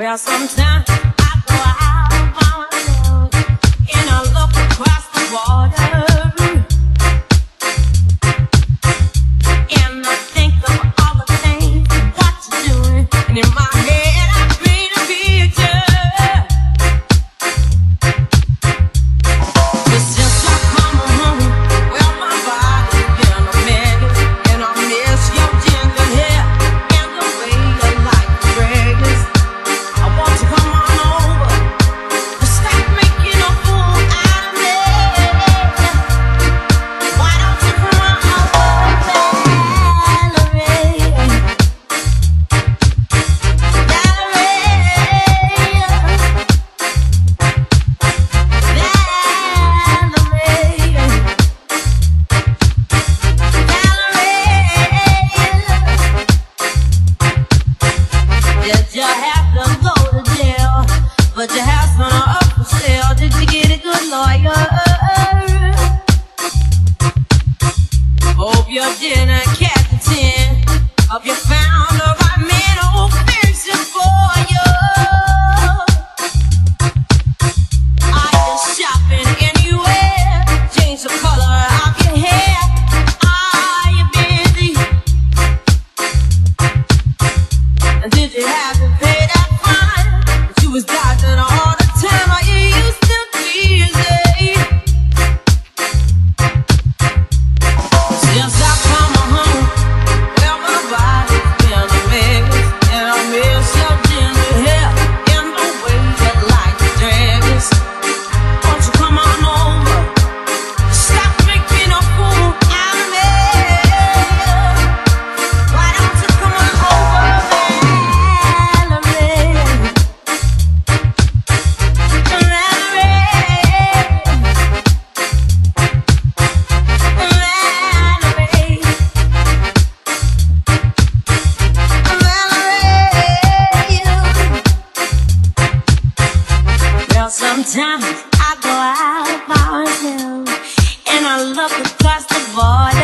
Well, sometimes I go out by myself and I look across the water, and I think of all the things what you're doing, and in my head I paint a picture. But since I come home, well, my body's been a mess, and I miss your ginger hair and the way you like the fragrance. I want to come on over and stop making a fool out of me. Why don't you come on over, Valerie? Did you have to go to jail? But your house went up for sale. Did you get a good lawyer? Hope you didn't catch a 10. Hope you found the right man who'll fix it for you. Are you shopping anywhere? Change the color of your hair. Are you busy? And did you have to pay that fine? But you was dodging all the time. Are you used to be easy? Since I come home, well, my body's been a mess, and I miss your ginger hair and the way you like the dress. Won't you come on over? Stop making a fool out of me. Why don't you come on over, Valerie? Well, sometimes I go out by myself and I look across the border.